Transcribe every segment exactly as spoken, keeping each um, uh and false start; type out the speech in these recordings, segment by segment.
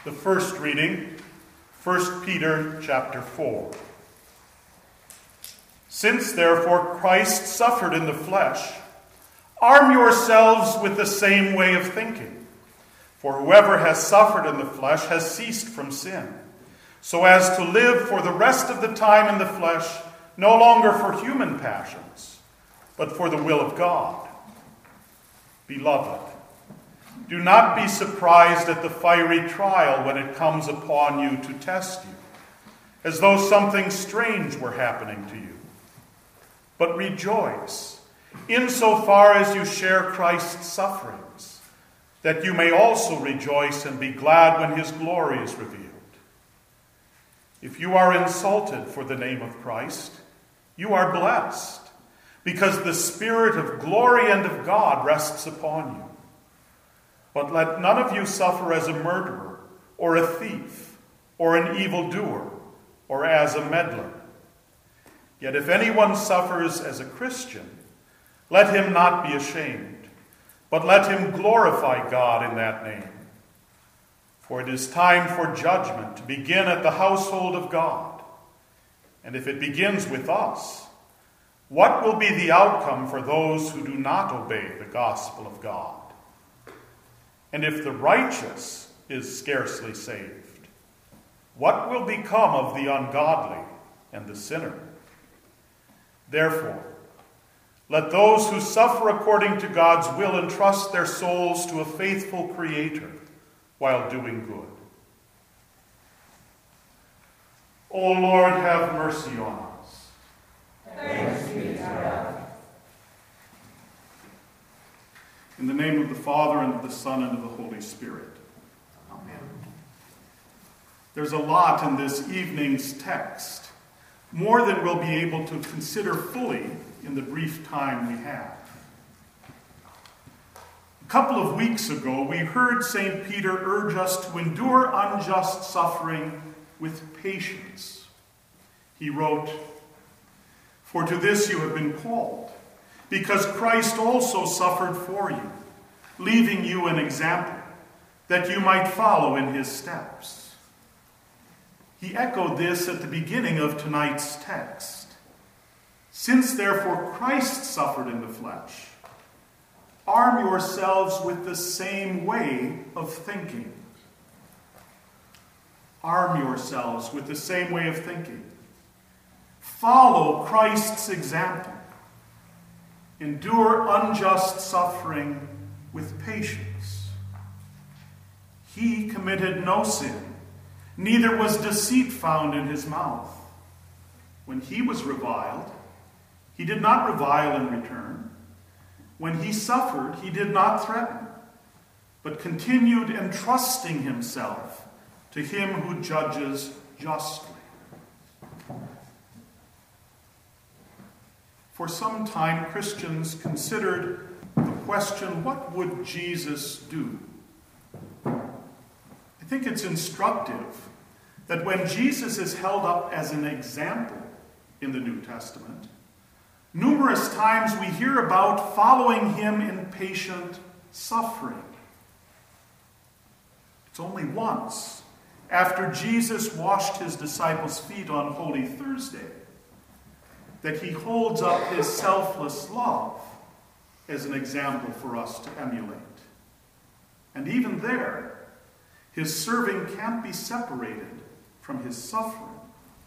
The first reading, First Peter chapter four. Since therefore Christ suffered in the flesh, arm yourselves with the same way of thinking. For whoever has suffered in the flesh has ceased from sin, so as to live for the rest of the time in the flesh, no longer for human passions, but for the will of God. Beloved, do not be surprised at the fiery trial when it comes upon you to test you, as though something strange were happening to you. But rejoice, insofar as you share Christ's sufferings, that you may also rejoice and be glad when his glory is revealed. If you are insulted for the name of Christ, you are blessed, because the Spirit of glory and of God rests upon you. But let none of you suffer as a murderer, or a thief, or an evildoer, or as a meddler. Yet if anyone suffers as a Christian, let him not be ashamed, but let him glorify God in that name. For it is time for judgment to begin at the household of God. And if it begins with us, what will be the outcome for those who do not obey the gospel of God? And if the righteous is scarcely saved, what will become of the ungodly and the sinner? Therefore, let those who suffer according to God's will entrust their souls to a faithful Creator while doing good. O Lord, have mercy on us. Thanks be to God. In the name of the Father, and of the Son, and of the Holy Spirit. Amen. There's a lot in this evening's text, more than we'll be able to consider fully in the brief time we have. A couple of weeks ago, we heard Saint Peter urge us to endure unjust suffering with patience. He wrote, "For to this you have been called, because Christ also suffered for you, leaving you an example, that you might follow in his steps." He echoed this at the beginning of tonight's text. Since therefore Christ suffered in the flesh, arm yourselves with the same way of thinking. Arm yourselves with the same way of thinking. Follow Christ's example. Endure unjust suffering with patience. He committed no sin, neither was deceit found in his mouth. When he was reviled, he did not revile in return. When he suffered, he did not threaten, but continued entrusting himself to him who judges justly. For some time, Christians considered the question, what would Jesus do? I think it's instructive that when Jesus is held up as an example in the New Testament, numerous times we hear about following him in patient suffering. It's only once, after Jesus washed his disciples' feet on Holy Thursday, that he holds up his selfless love as an example for us to emulate. And even there, his serving can't be separated from his suffering.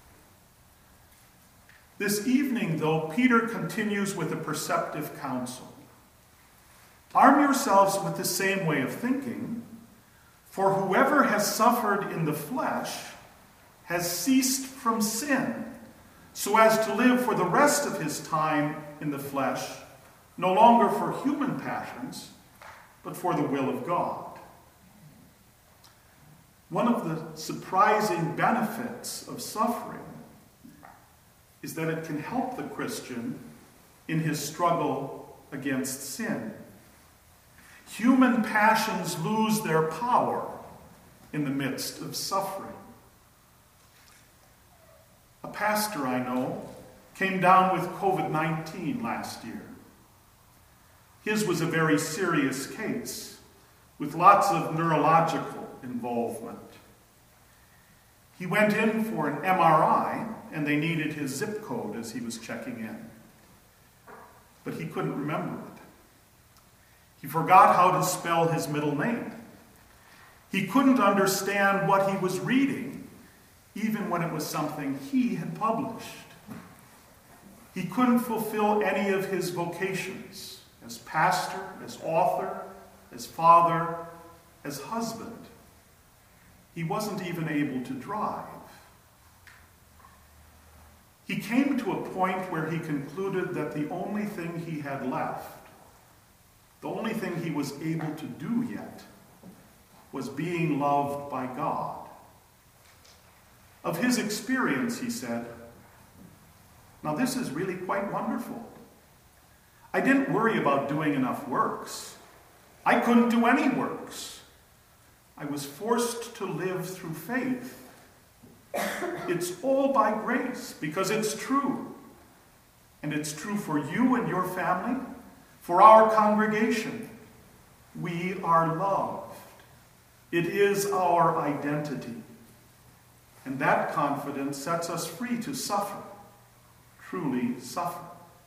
This evening, though, Peter continues with a perceptive counsel. Arm yourselves with the same way of thinking, for whoever has suffered in the flesh has ceased from sin, so as to live for the rest of his time in the flesh, no longer for human passions, but for the will of God. One of the surprising benefits of suffering is that it can help the Christian in his struggle against sin. Human passions lose their power in the midst of suffering. A pastor I know came down with covid nineteen last year. His was a very serious case with lots of neurological involvement. He went in for an M R I, and they needed his zip code as he was checking in. But he couldn't remember it. He forgot how to spell his middle name. He couldn't understand what he was reading, even when it was something he had published. He couldn't fulfill any of his vocations as pastor, as author, as father, as husband. He wasn't even able to drive. He came to a point where he concluded that the only thing he had left, the only thing he was able to do yet, was being loved by God. Of his experience, he said, "Now this is really quite wonderful. I didn't worry about doing enough works. I couldn't do any works. I was forced to live through faith. It's all by grace, because it's true. And it's true for you and your family, for our congregation. We are loved. It is our identity. And that confidence sets us free to suffer, truly suffer."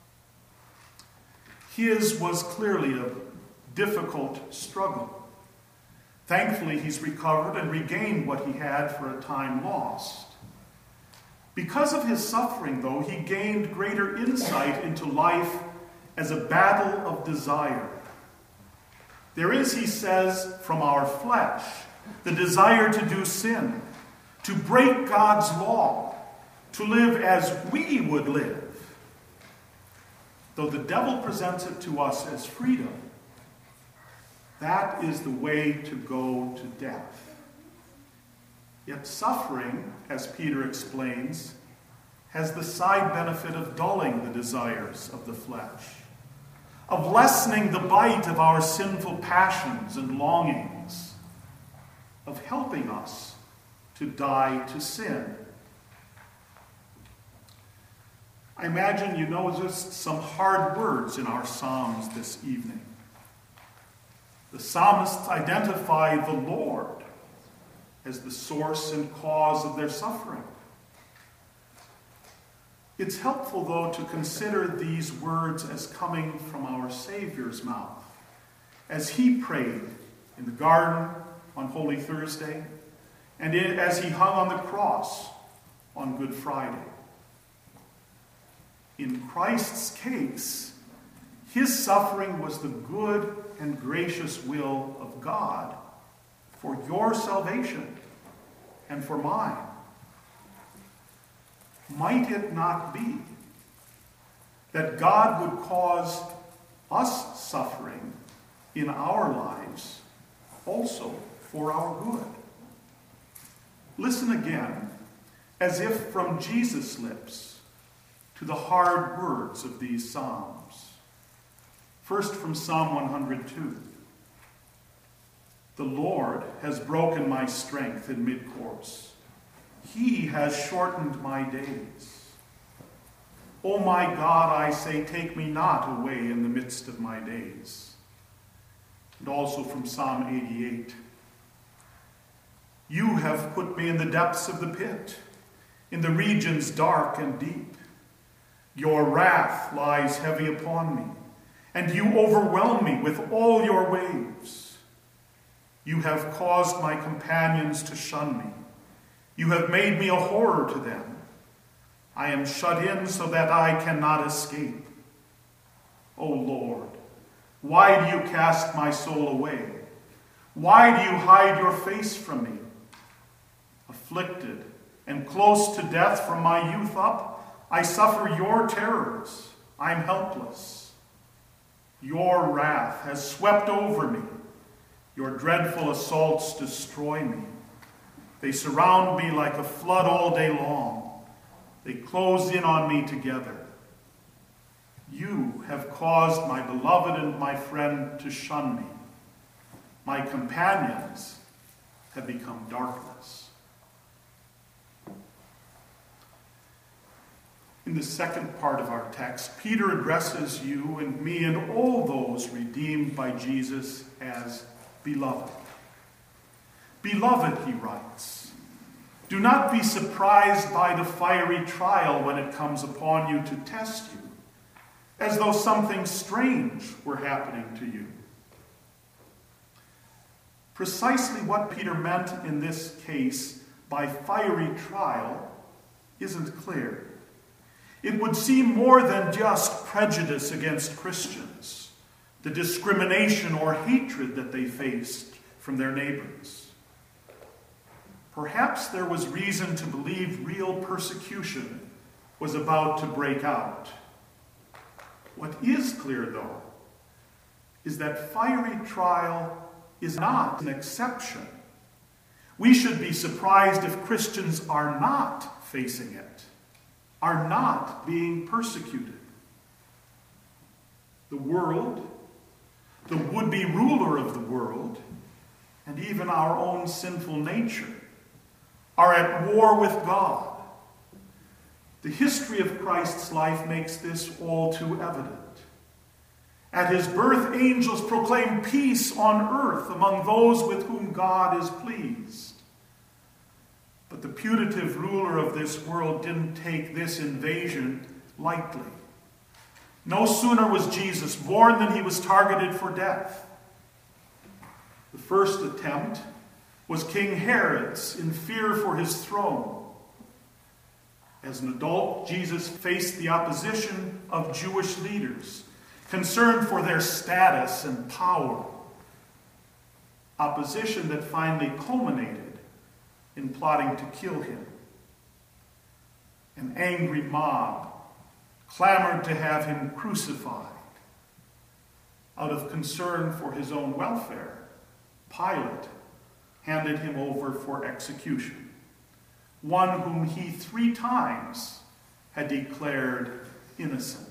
His was clearly a difficult struggle. Thankfully, he's recovered and regained what he had for a time lost. Because of his suffering, though, he gained greater insight into life as a battle of desire. There is, he says, from our flesh, the desire to do sin, to break God's law, to live as we would live. Though the devil presents it to us as freedom, that is the way to go to death. Yet suffering, as Peter explains, has the side benefit of dulling the desires of the flesh, of lessening the bite of our sinful passions and longings, of helping us to die to sin. I imagine you noticed some hard words in our Psalms this evening. The psalmists identify the Lord as the source and cause of their suffering. It's helpful, though, to consider these words as coming from our Savior's mouth, as he prayed in the garden on Holy Thursday, and as he hung on the cross on Good Friday. In Christ's case, his suffering was the good and gracious will of God for your salvation and for mine. Might it not be that God would cause us suffering in our lives also for our good? Listen again, as if from Jesus' lips, to the hard words of these Psalms. First, from Psalm one hundred two. "The Lord has broken my strength in mid-course. He has shortened my days. O my God, I say, take me not away in the midst of my days." And also from Psalm eighty-eight. "You have put me in the depths of the pit, in the regions dark and deep. Your wrath lies heavy upon me, and you overwhelm me with all your waves. You have caused my companions to shun me. You have made me a horror to them. I am shut in so that I cannot escape. O Lord, why do you cast my soul away? Why do you hide your face from me? Afflicted and close to death from my youth up, I suffer your terrors. I am helpless. Your wrath has swept over me. Your dreadful assaults destroy me. They surround me like a flood all day long. They close in on me together. You have caused my beloved and my friend to shun me. My companions have become darkness." In the second part of our text, Peter addresses you and me and all those redeemed by Jesus as beloved. Beloved, he writes, Do not be surprised by the fiery trial when it comes upon you to test you, as though something strange were happening to you. Precisely what Peter meant in this case by fiery trial isn't clear. It would seem more than just prejudice against Christians, the discrimination or hatred that they faced from their neighbors. Perhaps there was reason to believe real persecution was about to break out. What is clear, though, is that fiery trial is not an exception. We should be surprised if Christians are not facing it, are not being persecuted. The world, the would-be ruler of the world, and even our own sinful nature are at war with God. The history of Christ's life makes this all too evident. At his birth, angels proclaimed peace on earth among those with whom God is pleased. But the putative ruler of this world didn't take this invasion lightly. No sooner was Jesus born than he was targeted for death. The first attempt was King Herod's in fear for his throne. As an adult, Jesus faced the opposition of Jewish leaders, concerned for their status and power. Opposition that finally culminated in plotting to kill him. An angry mob clamored to have him crucified. Out of concern for his own welfare, Pilate handed him over for execution, one whom he three times had declared innocent.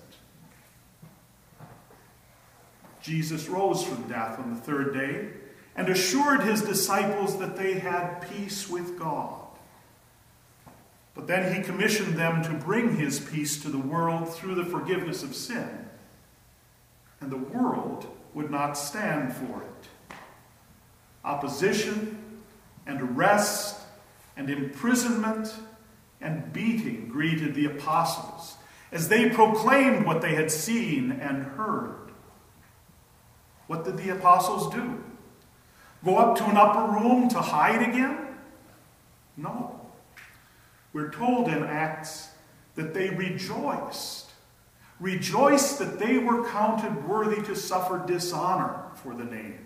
Jesus rose from death on the third day and assured his disciples that they had peace with God. But then he commissioned them to bring his peace to the world through the forgiveness of sin, and the world would not stand for it. Opposition and arrest and imprisonment and beating greeted the apostles as they proclaimed what they had seen and heard. What did the apostles do? Go up to an upper room to hide again? No. We're told in Acts that they rejoiced. Rejoiced that they were counted worthy to suffer dishonor for the name.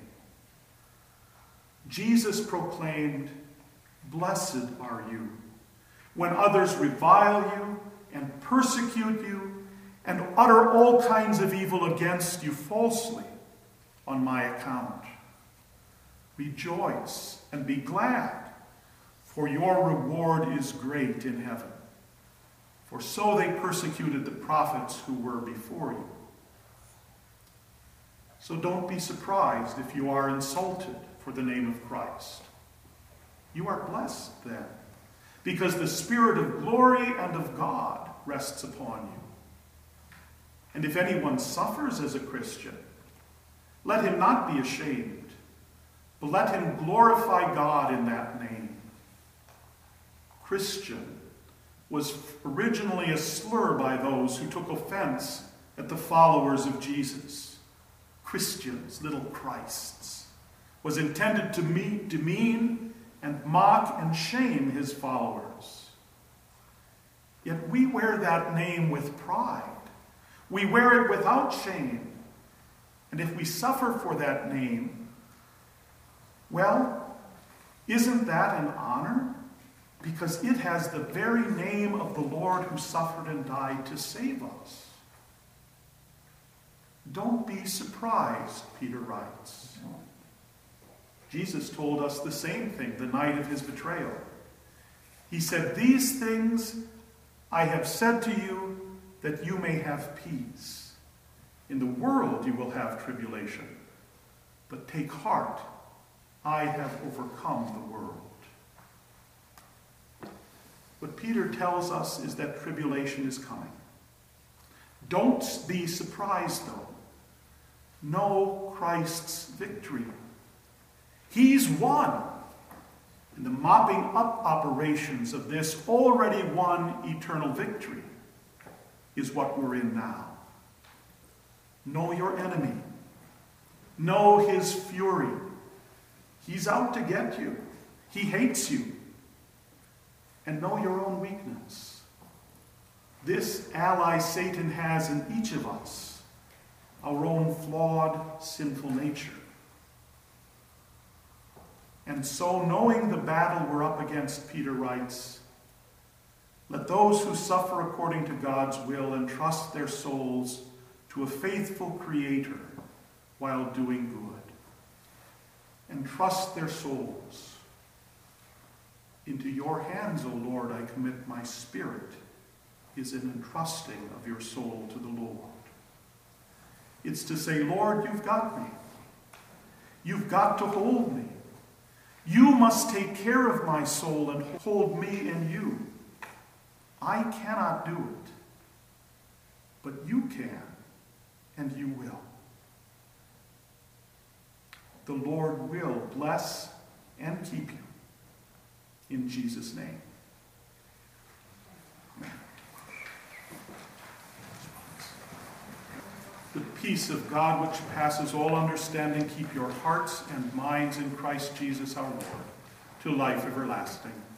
Jesus proclaimed, "Blessed are you, when others revile you and persecute you and utter all kinds of evil against you falsely on my account. Rejoice and be glad, for your reward is great in heaven. For so they persecuted the prophets who were before you." So don't be surprised if you are insulted for the name of Christ. You are blessed then, because the Spirit of glory and of God rests upon you. And if anyone suffers as a Christian, let him not be ashamed, but let him glorify God in that name. Christian was originally a slur by those who took offense at the followers of Jesus. Christians, little Christs, was intended to meet, demean and mock and shame his followers. Yet we wear that name with pride. We wear it without shame. And if we suffer for that name, well, isn't that an honor? Because it has the very name of the Lord who suffered and died to save us. Don't be surprised, Peter writes. Jesus told us the same thing the night of his betrayal. He said, "These things I have said to you that you may have peace. In the world you will have tribulation, but take heart, I have overcome the world." What Peter tells us is that tribulation is coming. Don't be surprised, though. Know Christ's victory. He's won. And the mopping up operations of this already won eternal victory is what we're in now. Know your enemy. Know his fury. He's out to get you. He hates you. And know your own weakness. This ally Satan has in each of us, our own flawed, sinful nature. And so, knowing the battle we're up against, Peter writes, let those who suffer according to God's will entrust their souls to a faithful Creator while doing good. Entrust their souls. Into your hands, O Lord, I commit my spirit, is an entrusting of your soul to the Lord. It's to say, Lord, you've got me. You've got to hold me. You must take care of my soul and hold me in you. I cannot do it, but you can, and you will. The Lord will bless and keep you. In Jesus' name. Amen. The peace of God, which passes all understanding, keep your hearts and minds in Christ Jesus our Lord, to life everlasting.